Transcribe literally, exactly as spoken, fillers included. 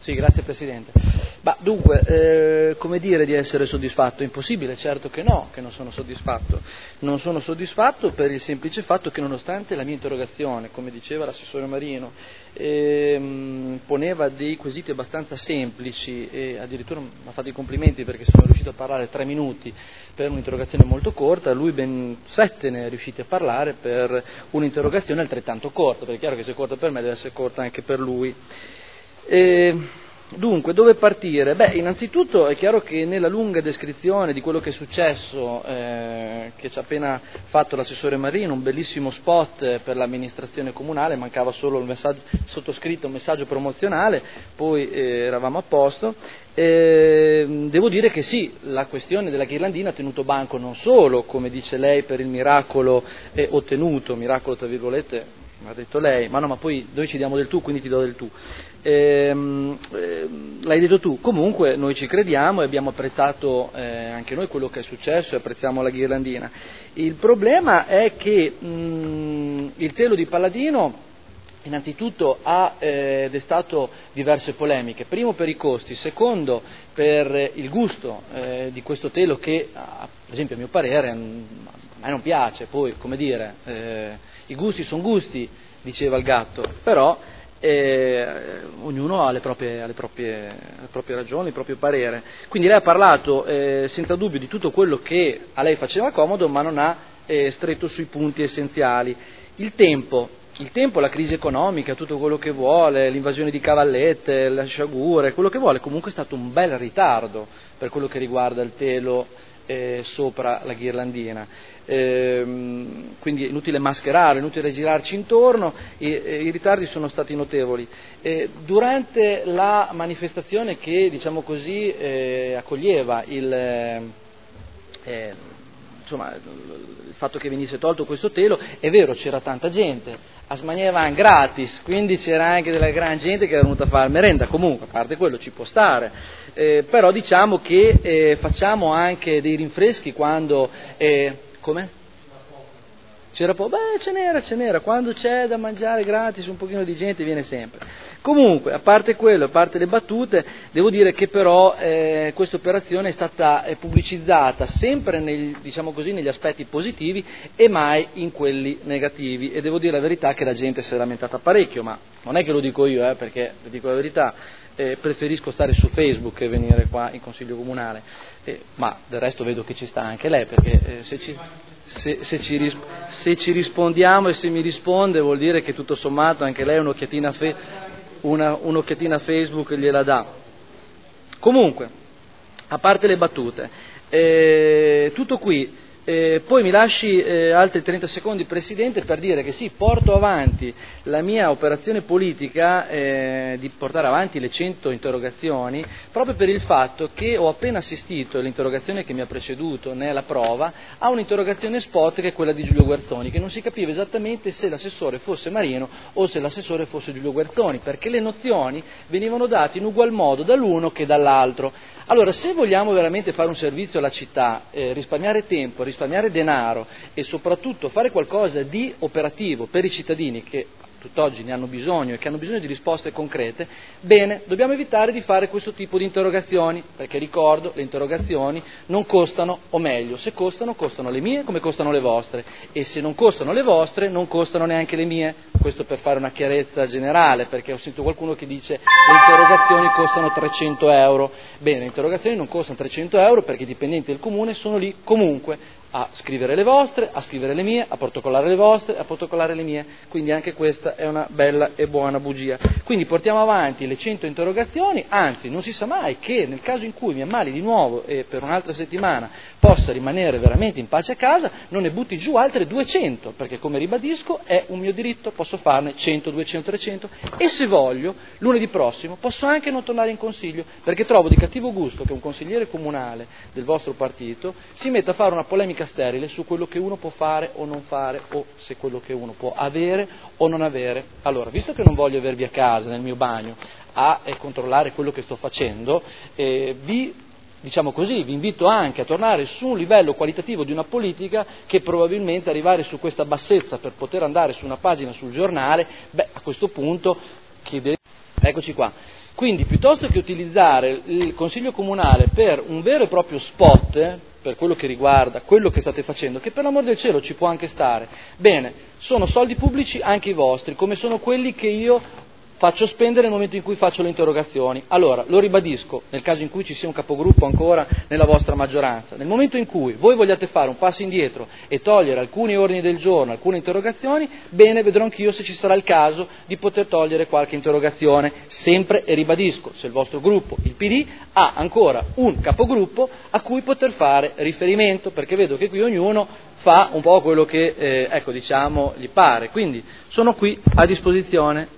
Sì, grazie Presidente. Ma dunque, eh, come dire di essere soddisfatto? Impossibile, certo che no, che non sono soddisfatto. Non sono soddisfatto per il semplice fatto che nonostante la mia interrogazione, come diceva l'assessore Marino, ehm, poneva dei quesiti abbastanza semplici e addirittura mi ha fatto i complimenti perché sono riuscito a parlare tre minuti per un'interrogazione molto corta, lui ben sette ne è riusciti a parlare per un'interrogazione altrettanto corta, perché è chiaro che se è corta per me deve essere corta anche per lui. E, dunque, dove partire? Beh, innanzitutto è chiaro che nella lunga descrizione di quello che è successo, eh, che ci ha appena fatto l'assessore Marino, un bellissimo spot per l'amministrazione comunale, mancava solo il messaggio, sottoscritto un messaggio promozionale, poi eh, eravamo a posto. Eh, devo dire che sì, la questione della ghirlandina ha tenuto banco non solo, come dice lei, per il miracolo eh, ottenuto, miracolo tra virgolette, mi ha detto lei, ma no, ma poi noi ci diamo del tu, quindi ti do del tu. Ehm, ehm, l'hai detto tu, comunque noi ci crediamo e abbiamo apprezzato eh, anche noi quello che è successo e apprezziamo la ghirlandina. Il problema è che mh, il telo di Palladino innanzitutto ha eh, destato diverse polemiche, primo per i costi, secondo per il gusto eh, di questo telo che, per esempio a mio parere, a me non piace, poi come dire, eh, i gusti sono gusti, diceva il gatto, però eh, ognuno ha le proprie, ha le proprie, le proprie ragioni, il proprio parere. Quindi lei ha parlato eh, senza dubbio di tutto quello che a lei faceva comodo, ma non ha eh, stretto sui punti essenziali. Il tempo, il tempo, la crisi economica, tutto quello che vuole, l'invasione di cavallette, le sciagure, quello che vuole, comunque è stato un bel ritardo per quello che riguarda il telo eh, sopra la ghirlandina. Ehm, quindi è inutile mascherare, è inutile girarci intorno, e, e i ritardi sono stati notevoli. E durante la manifestazione che, diciamo così, eh, accoglieva il, eh, insomma, il fatto che venisse tolto questo telo, è vero, c'era tanta gente, a Smanievan gratis, quindi c'era anche della gran gente che era venuta a fare merenda, comunque a parte quello ci può stare, eh, però diciamo che eh, facciamo anche dei rinfreschi quando... Eh, come? C'era po', beh ce n'era, ce n'era, quando c'è da mangiare gratis un pochino di gente viene sempre. Comunque, a parte quello, a parte le battute, devo dire che però eh, questa operazione è stata eh, pubblicizzata sempre nel, diciamo così, negli aspetti positivi e mai in quelli negativi, e devo dire la verità che la gente si è lamentata parecchio, ma non è che lo dico io, eh, perché vi dico la verità, eh, preferisco stare su Facebook che venire qua in Consiglio Comunale, eh, ma del resto vedo che ci sta anche lei, perché eh, se ci... Se, se, ci ris- se ci rispondiamo e se mi risponde vuol dire che tutto sommato anche lei un'occhiatina, fe- una, un'occhiatina a Facebook gliela dà. Comunque, a parte le battute, eh, tutto qui. Eh, poi mi lasci eh, altri trenta secondi, Presidente, per dire che sì, porto avanti la mia operazione politica eh, di portare avanti le cento interrogazioni, proprio per il fatto che ho appena assistito, l'interrogazione che mi ha preceduto ne è la prova, a un'interrogazione spot che è quella di Giulio Guerzoni, che non si capiva esattamente se l'assessore fosse Marino o se l'assessore fosse Giulio Guerzoni, perché le nozioni venivano date in ugual modo dall'uno che dall'altro. Allora, se vogliamo veramente fare un servizio alla città, eh, risparmiare tempo, risparmiare denaro e soprattutto fare qualcosa di operativo per i cittadini che tutt'oggi ne hanno bisogno e che hanno bisogno di risposte concrete, bene, dobbiamo evitare di fare questo tipo di interrogazioni, perché ricordo, le interrogazioni non costano, o meglio, se costano, costano le mie come costano le vostre, e se non costano le vostre, non costano neanche le mie. Questo per fare una chiarezza generale, perché ho sentito qualcuno che dice le interrogazioni costano trecento euro. Bene, le interrogazioni non costano trecento euro perché i dipendenti del comune sono lì comunque a scrivere le vostre, a scrivere le mie, a protocollare le vostre, a protocollare le mie, quindi anche questa è una bella e buona bugia. Quindi portiamo avanti le cento interrogazioni, anzi non si sa mai che nel caso in cui mi ammali di nuovo e per un'altra settimana possa rimanere veramente in pace a casa, non ne butti giù altre duecento, perché come ribadisco è un mio diritto, posso farne cento, duecento, trecento, e se voglio lunedì prossimo posso anche non tornare in consiglio, perché trovo di cattivo gusto che un consigliere comunale del vostro partito si metta a fare una polemica sterile su quello che uno può fare o non fare, o se quello che uno può avere o non avere. Allora, visto che non voglio avervi a casa nel mio bagno a eh, controllare quello che sto facendo, eh, vi diciamo così, vi invito anche a tornare su un livello qualitativo di una politica che probabilmente arrivare su questa bassezza per poter andare su una pagina sul giornale, beh, a questo punto chiederei... Eccoci qua. Quindi piuttosto che utilizzare il Consiglio Comunale per un vero e proprio spot, eh, per quello che riguarda quello che state facendo, che per l'amor del cielo ci può anche stare, bene, sono soldi pubblici anche i vostri, come sono quelli che io faccio spendere nel momento in cui faccio le interrogazioni. Allora, lo ribadisco, nel caso in cui ci sia un capogruppo ancora nella vostra maggioranza, nel momento in cui voi vogliate fare un passo indietro e togliere alcuni ordini del giorno, alcune interrogazioni, bene, vedrò anch'io se ci sarà il caso di poter togliere qualche interrogazione, sempre, e ribadisco, se il vostro gruppo, il P D, ha ancora un capogruppo a cui poter fare riferimento, perché vedo che qui ognuno fa un po' quello che, eh, ecco, diciamo, gli pare. Quindi sono qui a disposizione.